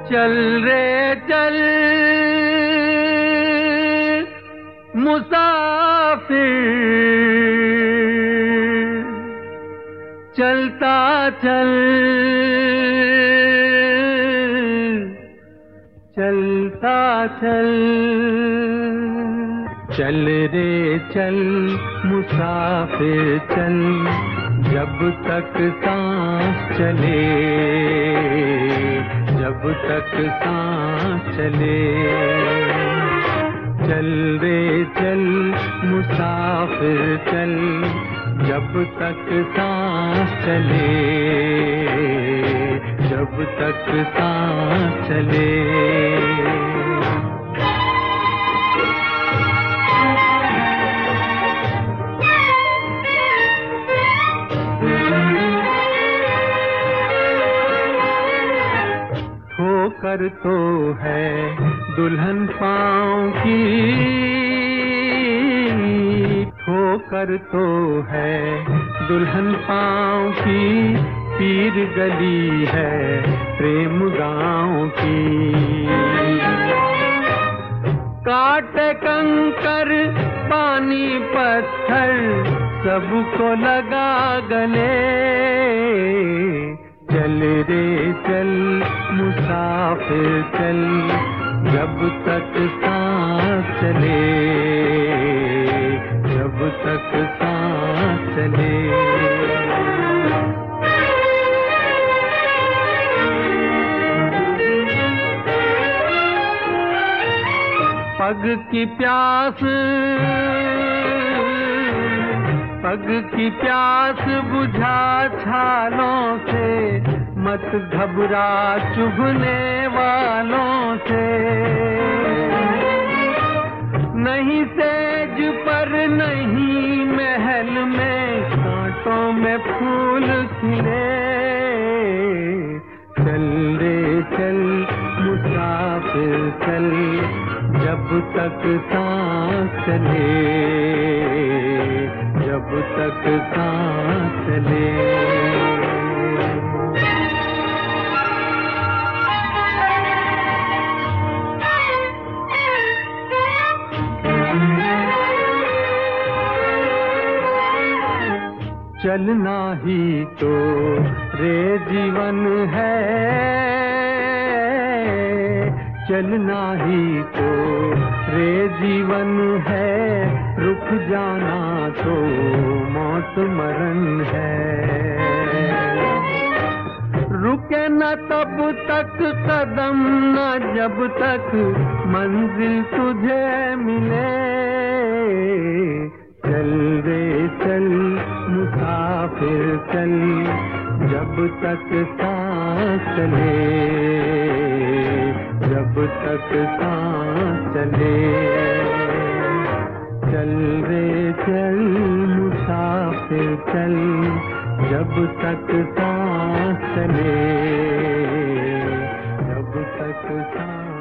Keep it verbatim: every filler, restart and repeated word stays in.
चल रे चल मुसाफिर, चलता चल चलता चल। चल रे चल मुसाफिर चल, जब तक सांस चले, जब तक सांस चले। चल रे चल मुसाफिर चल, जब तक सांस चले, जब तक सांस चले। ठोकर तो है दुल्हन पाँव की, ठोकर तो है दुल्हन पाँव की, पीर गली है प्रेम गाँव की। काटे कंकर पानी पत्थर, सबको लगा गले। चल रे चल मुसाफिर चल, जब तक सांस चले, जब तक सांस चले। पग की प्यास, पग की प्यास बुझा छालों से, मत घबरा चुभने वालों से। नहीं सेज पर नहीं महल में, कांटों में फूल खिले। चल रे चल मुसाफिर चल, जब तक सांस चले, जब तक सांस चले। चलना ही तो रे जीवन है, चलना ही तो रे जीवन है, रुक जाना तो मौत मरण है। रुके न तब तक कदम, न जब तक मंजिल तुझे मिले। चल रे चल मुसाफिर चल, जब तक सांस चले, जब तक सांस चले। चल रे चल मुसाफिर चल, जब तक सांस चले, जब तक सांस